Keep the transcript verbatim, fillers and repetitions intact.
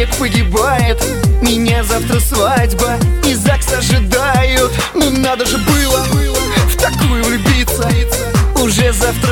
человек погибает. Меня завтра свадьба и ЗАГС ожидают. Ну надо же было в такую влюбиться. Уже завтра